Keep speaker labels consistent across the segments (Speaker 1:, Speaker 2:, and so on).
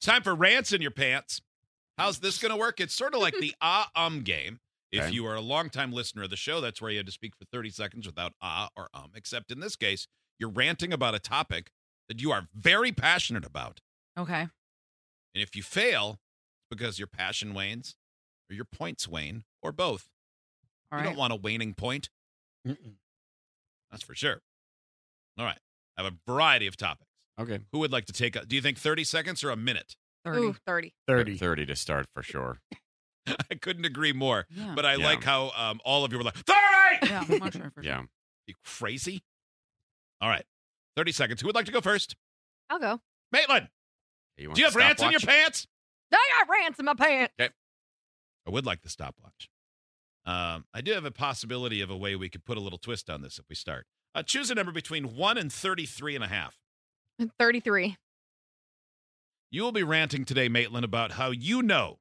Speaker 1: It's time for Rants in Your Pants. How's this going to work? It's sort of like the game. If you are a longtime listener of the show, that's where you had to speak for 30 seconds without or except in this case, you're ranting about a topic that you are very passionate about.
Speaker 2: Okay.
Speaker 1: And if you fail, it's because your passion wanes or your points wane or both.
Speaker 2: All
Speaker 1: You
Speaker 2: right.
Speaker 1: don't want a waning point. That's for sure. All right. I have a variety of topics.
Speaker 3: Okay.
Speaker 1: Who would like to take do you think 30 seconds or a minute?
Speaker 2: 30.
Speaker 4: Ooh, 30.
Speaker 3: 30 to start for sure.
Speaker 1: I couldn't agree more.
Speaker 2: Yeah.
Speaker 1: But I
Speaker 3: Yeah.
Speaker 1: like how all of you were like, 30!
Speaker 2: Yeah, I'm not sure for
Speaker 3: Yeah.
Speaker 1: You crazy? All right. 30 seconds. Who would like to go first?
Speaker 4: I'll go.
Speaker 1: Maitland,
Speaker 3: You want
Speaker 1: do you have
Speaker 3: the
Speaker 1: rants in your
Speaker 3: stopwatch?
Speaker 1: pants?
Speaker 4: I got rants in my pants.
Speaker 1: I would like the stopwatch. I do have a possibility of a way we could put a little twist on this if we start. Choose a number between 1 and 33 and a half.
Speaker 4: 33.
Speaker 1: You will be ranting today, Maitland, about how you know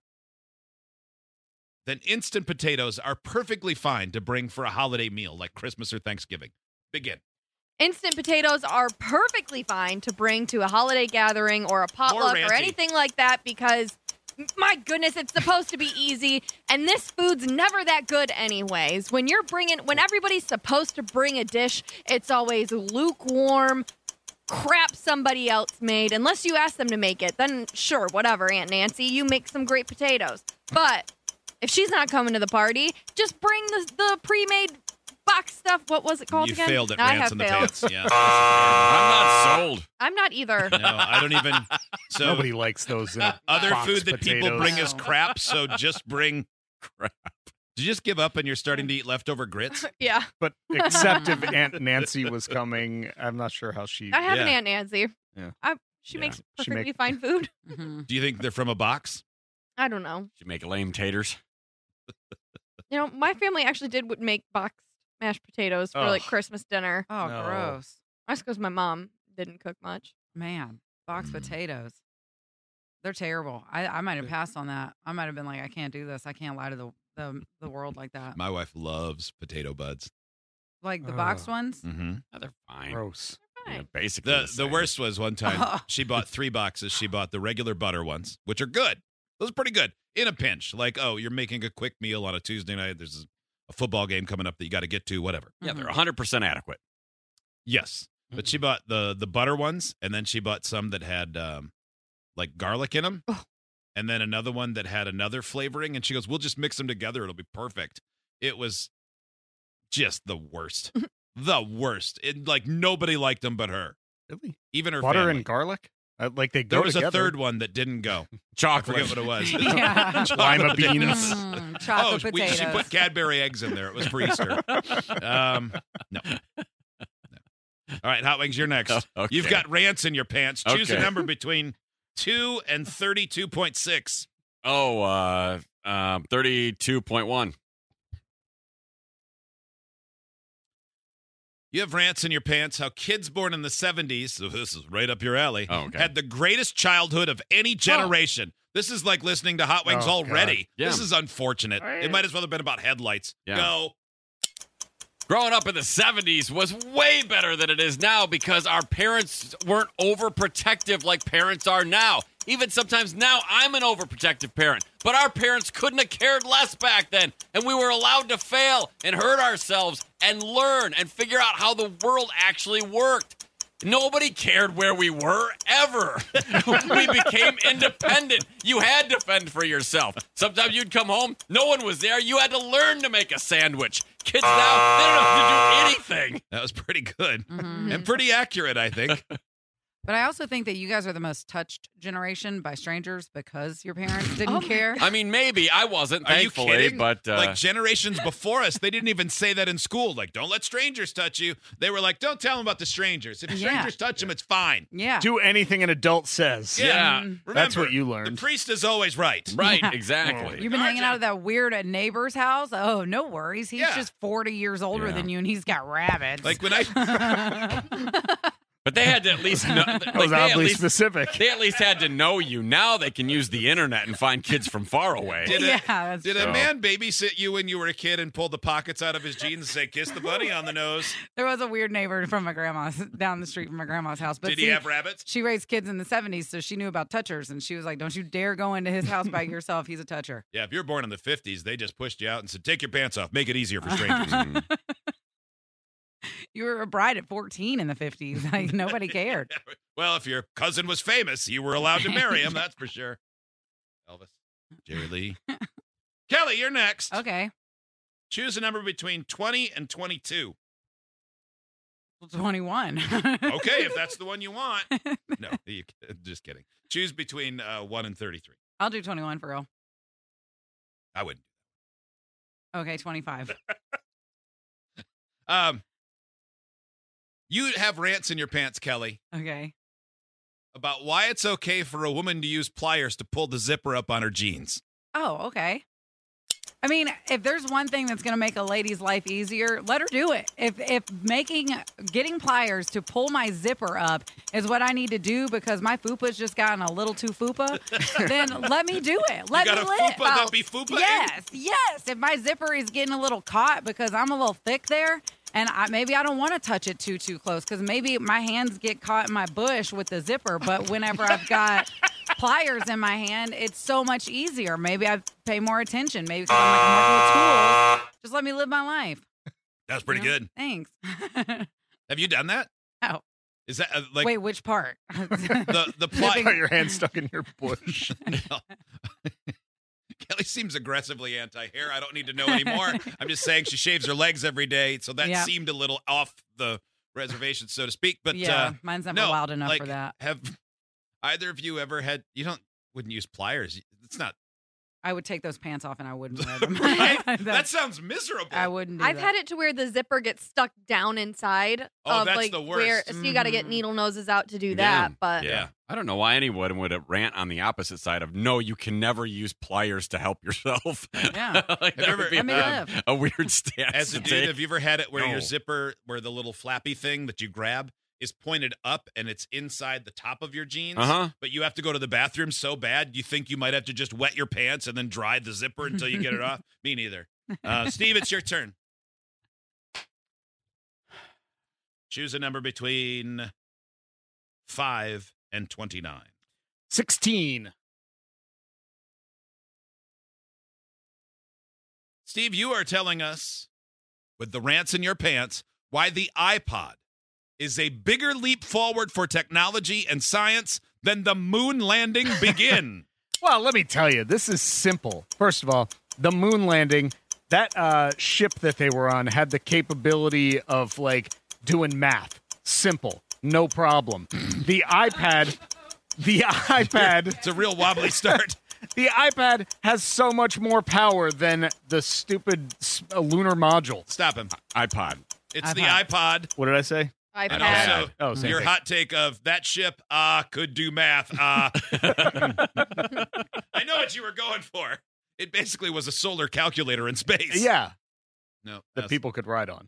Speaker 1: that instant potatoes are perfectly fine to bring for a holiday meal like Christmas or Thanksgiving. Begin.
Speaker 4: Instant potatoes are perfectly fine to bring to a holiday gathering or a potluck
Speaker 1: ranty.
Speaker 4: or anything like that because, my goodness, it's supposed to be easy. And this food's never that good anyways. When everybody's supposed to bring a dish, it's always lukewarm crap somebody else made. Unless you ask them to make it, then sure, whatever, Aunt Nancy, you make some great potatoes. But if she's not coming to the party, just bring the pre-made box stuff. What was it called
Speaker 1: You
Speaker 4: again?
Speaker 1: failed at
Speaker 4: I
Speaker 1: rants
Speaker 4: have
Speaker 1: in the
Speaker 4: failed.
Speaker 1: pants. Yeah.
Speaker 3: I'm not sold.
Speaker 4: I'm not either.
Speaker 1: No, I don't even. So
Speaker 5: Nobody likes those
Speaker 1: other
Speaker 5: box
Speaker 1: food that people
Speaker 5: potatoes.
Speaker 1: bring is crap. So just bring
Speaker 3: Crap.
Speaker 1: Did you just give up and you're starting to eat leftover grits?
Speaker 4: Yeah.
Speaker 5: But except if Aunt Nancy was coming, I'm not sure how she.
Speaker 4: I have an
Speaker 1: Yeah.
Speaker 4: Aunt Nancy.
Speaker 5: Yeah.
Speaker 4: She
Speaker 3: Yeah.
Speaker 4: makes
Speaker 5: She
Speaker 4: perfectly
Speaker 5: make-
Speaker 4: fine food.
Speaker 2: Mhm.
Speaker 1: Do you think they're from a box?
Speaker 4: I don't know.
Speaker 3: You make lame taters.
Speaker 4: You know, my family actually would make boxed mashed potatoes for like
Speaker 5: Ugh.
Speaker 4: Christmas dinner.
Speaker 2: Oh,
Speaker 5: No.
Speaker 2: gross.
Speaker 4: That's because my mom didn't cook much.
Speaker 2: Man, box
Speaker 1: Mm.
Speaker 2: potatoes. They're terrible. I might have passed on that. I might have been like, I can't do this. I can't lie to the world like that.
Speaker 1: My wife loves potato buds.
Speaker 2: Like the boxed ones?
Speaker 1: Mm-hmm.
Speaker 3: Oh, they're fine.
Speaker 5: Gross.
Speaker 3: Yeah,
Speaker 4: Fine.
Speaker 3: basically.
Speaker 1: The
Speaker 3: same.
Speaker 1: worst was one time she bought 3 boxes. She bought the regular butter ones, which are good. Those are pretty good in a pinch. Like, oh, you're making a quick meal on a Tuesday night. There's a football game coming up that you got to get to, whatever.
Speaker 3: Yeah, they're 100% adequate.
Speaker 1: Yes. But she bought the butter ones, and then she bought some that had like garlic in them, and then another one that had another flavoring. And she goes, we'll just mix them together. It'll be perfect. It was just the worst. The worst. Like, nobody liked them but her.
Speaker 5: Really?
Speaker 1: Even her
Speaker 5: Butter
Speaker 1: family.
Speaker 5: and garlic? Like they go
Speaker 1: There was
Speaker 5: together.
Speaker 1: a third one that didn't go. I
Speaker 3: Chocolate.
Speaker 1: forget what it was.
Speaker 2: Yeah.
Speaker 1: Chocolate
Speaker 5: Lima
Speaker 1: potatoes.
Speaker 5: beans.
Speaker 2: Mm, chocolate
Speaker 1: She
Speaker 2: potatoes.
Speaker 1: put Cadbury eggs in there. It was for Easter. No. All right, Hot Wings, you're next.
Speaker 3: Okay.
Speaker 1: You've got rants in your pants. Choose a
Speaker 3: Okay.
Speaker 1: number between 2 and 32.6.
Speaker 3: Oh, 32.1.
Speaker 1: You have rants in your pants how kids born in the 70s, so this is right up your alley,
Speaker 3: Oh, okay.
Speaker 1: had the greatest childhood of any generation. This is like listening to Hot Wings
Speaker 5: Oh,
Speaker 1: already.
Speaker 3: God.
Speaker 1: This is unfortunate. It might as well have been about headlights.
Speaker 3: Yeah.
Speaker 1: Go.
Speaker 3: Growing up in the 70s was way better than it is now because our parents weren't overprotective like parents are now. Even sometimes now, I'm an overprotective parent. But our parents couldn't have cared less back then. And we were allowed to fail and hurt ourselves and learn and figure out how the world actually worked. Nobody cared where we were, ever. We became independent. You had to fend for yourself. Sometimes you'd come home, no one was there. You had to learn to make a sandwich. Kids now, they don't know how to do anything.
Speaker 1: That was pretty good
Speaker 2: Mhm.
Speaker 1: and pretty accurate, I think.
Speaker 2: But I also think that you guys are the most touched generation by strangers because your parents didn't
Speaker 4: Oh,
Speaker 2: care.
Speaker 3: I mean, maybe. I wasn't,
Speaker 1: Are you
Speaker 3: thankfully,
Speaker 1: kidding?
Speaker 3: but...
Speaker 1: Like generations before us, they didn't even say that in school. Like, don't let strangers touch you. They were like, don't tell them about the strangers. If
Speaker 2: Yeah.
Speaker 1: strangers touch them, it's fine.
Speaker 2: Yeah.
Speaker 5: Do anything an adult says.
Speaker 3: Yeah.
Speaker 1: Remember,
Speaker 5: That's what you
Speaker 1: the
Speaker 5: learned.
Speaker 1: priest is always right.
Speaker 3: Right,
Speaker 2: Yeah.
Speaker 3: exactly.
Speaker 2: You've been hanging out at that weird neighbor's house? Oh, no worries. He's
Speaker 1: Yeah.
Speaker 2: just 40 years older
Speaker 3: Yeah.
Speaker 2: than you and he's got rabbits.
Speaker 1: Like when I
Speaker 3: But they had to at least know.
Speaker 5: That was oddly specific.
Speaker 3: They at least had to know you. Now they can use the internet and find kids from far away.
Speaker 1: Did a man babysit you when you were a kid and pull the pockets out of his jeans and say, kiss the bunny on the nose?
Speaker 2: There was a weird neighbor from my grandma's down the street from my grandma's house. But
Speaker 1: Did he have rabbits?
Speaker 2: She raised kids in the 70s, so she knew about touchers. And she was like, don't you dare go into his house by yourself. He's a toucher.
Speaker 1: Yeah, if you're born in the 50s, they just pushed you out and said, take your pants off. Make it easier for strangers.
Speaker 2: You were a bride at 14 in the 50s. Like, nobody cared.
Speaker 1: Well, if your cousin was famous, you were allowed to marry him, that's for sure. Elvis, Jerry Lee. Kelly, you're next.
Speaker 2: Okay.
Speaker 1: Choose a number between 20 and 22.
Speaker 2: 21.
Speaker 1: Okay, if that's the one you want. No, just kidding. Choose between 1 and 33.
Speaker 2: I'll do 21 for real.
Speaker 1: I wouldn't.
Speaker 2: Okay, 25.
Speaker 1: You have rants in your pants, Kelly,
Speaker 2: Okay.
Speaker 1: about why it's okay for a woman to use pliers to pull the zipper up on her jeans.
Speaker 2: Oh, okay. I mean, if there's one thing that's going to make a lady's life easier, let her do it. If getting pliers to pull my zipper up is what I need to do because my fupa's just gotten a little too fupa, then let me do it. Let me
Speaker 1: got a
Speaker 2: live.
Speaker 1: fupa that be fupa?
Speaker 2: Yes. If my zipper is getting a little caught because I'm a little thick there, and maybe I don't want to touch it too close because maybe my hands get caught in my bush with the zipper. But whenever I've got pliers in my hand, it's so much easier. Maybe I pay more attention. Maybe because I'm working with tools. Just let me live my life.
Speaker 1: That's pretty good.
Speaker 2: Thanks.
Speaker 1: Have you done that?
Speaker 2: Oh.
Speaker 1: Is that like
Speaker 2: Wait, which part?
Speaker 1: the pliers?
Speaker 5: Got your hand stuck in your bush.
Speaker 1: Kelly seems aggressively anti-hair. I don't need to know anymore. I'm just saying she shaves her legs every day, so that seemed a little off the reservation, so to speak. But
Speaker 2: yeah, mine's never wild enough for that.
Speaker 1: Have either of you ever had? Wouldn't use pliers. It's not.
Speaker 2: I would take those pants off and I wouldn't wear them.
Speaker 1: That sounds miserable.
Speaker 2: I wouldn't do
Speaker 4: I've
Speaker 2: that.
Speaker 4: had it to where the zipper gets stuck down inside.
Speaker 1: Oh, that's
Speaker 4: like
Speaker 1: the worst.
Speaker 4: so you got to get needle noses out to do that. But
Speaker 3: Yeah. I don't know why anyone would rant on the opposite side of, no, you can never use pliers to help yourself.
Speaker 2: Yeah.
Speaker 3: Like, that would be
Speaker 2: Let me live.
Speaker 3: a weird stance.
Speaker 1: As a
Speaker 3: to
Speaker 1: dude,
Speaker 3: take.
Speaker 1: have you ever had it where
Speaker 3: No.
Speaker 1: your zipper, where the little flappy thing that you grab is pointed up and it's inside the top of your jeans, but you have to go to the bathroom so bad you think you might have to just wet your pants and then dry the zipper until you get it off? Me neither. Steve, it's your turn. Choose a number between 5 and 29.
Speaker 5: 16.
Speaker 1: Steve, you are telling us, with the rants in your pants, why the iPod is a bigger leap forward for technology and science than the moon landing begin.
Speaker 5: Well, let me tell you, this is simple. First of all, the moon landing, that ship that they were on had the capability of, like, doing math. Simple. No problem. The iPad...
Speaker 1: It's a real wobbly start.
Speaker 5: The iPad has so much more power than the stupid lunar module.
Speaker 1: Stop him.
Speaker 3: iPod.
Speaker 1: It's the iPod.
Speaker 5: What did I say?
Speaker 1: And
Speaker 4: iPad.
Speaker 1: also,
Speaker 5: same
Speaker 1: your
Speaker 5: thing.
Speaker 1: hot take of that ship could do math. I know what you were going for. It basically was a solar calculator in space.
Speaker 5: Yeah,
Speaker 1: No.
Speaker 5: that people could ride on.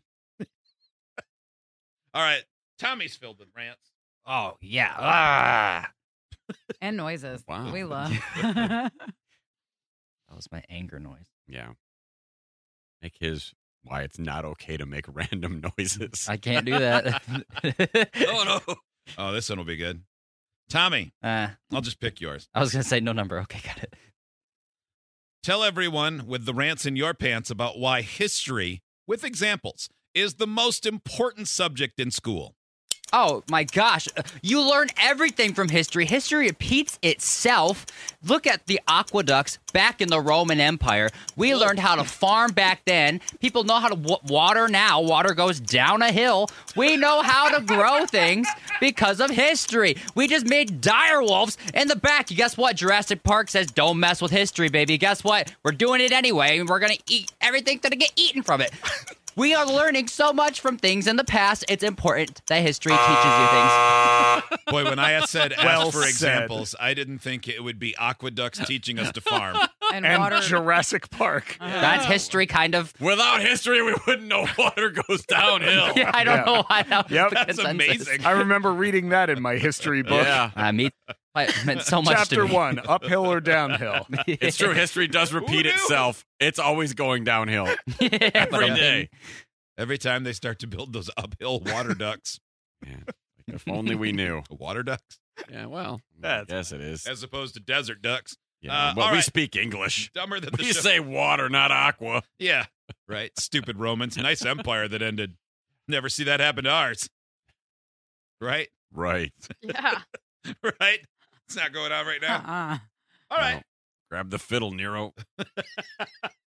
Speaker 1: All right. Tommy's filled with rants.
Speaker 6: Oh, yeah.
Speaker 2: And noises.
Speaker 3: Wow.
Speaker 2: We love.
Speaker 6: That was my anger noise.
Speaker 3: Yeah. Make his why it's not okay to make random noises.
Speaker 6: I can't do that.
Speaker 1: Oh, no. Oh, this one will be good. Tommy,
Speaker 6: I'll
Speaker 1: just pick yours.
Speaker 6: I was going to say no number. Okay, got it.
Speaker 1: Tell everyone with the rants in your pants about why history, with examples, is the most important subject in school.
Speaker 6: Oh, my gosh. You learn everything from history. History repeats itself. Look at the aqueducts back in the Roman Empire. We learned how to farm back then. People know how to water now. Water goes down a hill. We know how to grow things because of history. We just made dire wolves in the back. You guess what? Jurassic Park says don't mess with history, baby. Guess what? We're doing it anyway, and we're going to eat everything to get eaten from it. We are learning so much from things in the past. It's important that history teaches you things.
Speaker 1: Boy, when I had said ask
Speaker 5: Well
Speaker 1: for
Speaker 5: said.
Speaker 1: examples, I didn't think it would be aqueducts teaching us to farm.
Speaker 2: and
Speaker 5: and
Speaker 2: water.
Speaker 5: Jurassic Park.
Speaker 6: That's history, kind of.
Speaker 3: Without history, we wouldn't know water goes downhill.
Speaker 6: Yeah, I don't know why that was
Speaker 5: Yep.
Speaker 6: the
Speaker 1: That's
Speaker 6: consensus.
Speaker 1: amazing.
Speaker 5: I remember reading that in my history book.
Speaker 3: Yeah.
Speaker 6: It meant so much
Speaker 5: Chapter
Speaker 6: to me.
Speaker 5: 1, uphill or downhill.
Speaker 3: It's true. History does repeat
Speaker 1: knew?
Speaker 3: itself. It's always going downhill
Speaker 6: But
Speaker 3: every
Speaker 6: I mean,
Speaker 3: day.
Speaker 1: Every time they start to build those uphill water ducts.
Speaker 3: Man, if only we knew.
Speaker 1: Water ducts
Speaker 3: Yeah, well, I
Speaker 5: That's-
Speaker 3: guess it is.
Speaker 1: as opposed to desert ducks.
Speaker 3: Yeah,
Speaker 1: all
Speaker 3: we
Speaker 1: right.
Speaker 3: speak English.
Speaker 1: Dumber than the
Speaker 3: We
Speaker 1: show.
Speaker 3: say water, not aqua.
Speaker 1: Yeah, right. Stupid Romans. Nice empire that ended. Never see that happen to ours. Right?
Speaker 3: Right.
Speaker 4: Yeah.
Speaker 1: Right? It's not going on right now.
Speaker 2: Uh-uh.
Speaker 1: All right.
Speaker 3: Well, grab the fiddle, Nero.